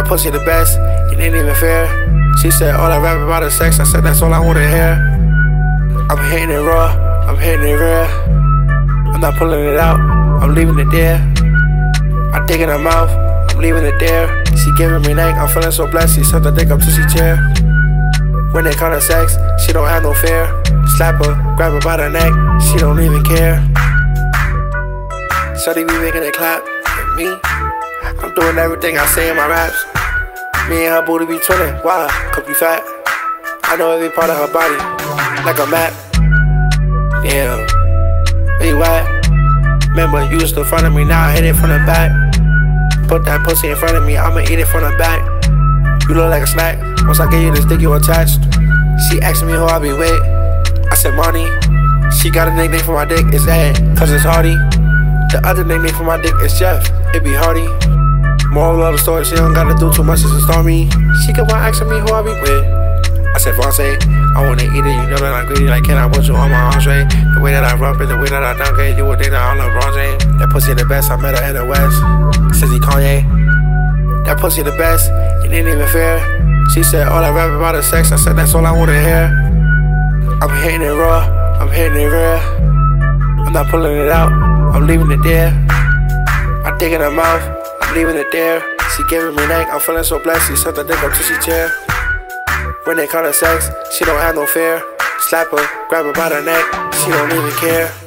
That pussy the best, it ain't even fair. She said all I rap about is sex, I said that's all I wanna hear. I'm hitting it raw, I'm hitting it rare. I'm not pulling it out, I'm leaving it there. I dig in her mouth, I'm leaving it there. She giving me neck, I'm feeling so blessed. She sucked her dick up to she chair. When it comes to sex, she don't have no fear. Slap her, grab her by the neck, she don't even care. Shawty be making it clap, and me, I'm doing everything I say in my raps. Me and her booty be twinning, why? Cause we fat. I know every part of her body, like a map. Damn, where you at? Remember, you used to front of me, now I hit it from the back. Put that pussy in front of me, I'ma eat it from the back. You look like a snack, once I get you this dick you attached. She asking me who I be with, I said money. She got a nickname for my dick, it's Ed, cause it's Hardy. The other nickname for my dick is Jeff, it be Hardy. Moral of the story, she don't gotta do too much to start me. She kept on asking me who I be with. I said Vontae, I wanna eat it, you know that I'm greedy. Like, can I put you on my entree? The way that I rump it, the way that I dunk it, you would think that I love Vontae. That pussy the best, I met her in the West. Says he Kanye. That pussy the best, it ain't even fair. She said all I rap about is sex, I said that's all I wanna hear. I'm hitting it raw, I'm hitting it rare. I'm not pulling it out, I'm leaving it there. I dig in her mouth, I'm leaving it there. She giving me neck, I'm feeling so blessed. She sucked her dick up to she chair. When it comes to sex, she don't have no fear. Slap her, grab her by the neck, she don't even care.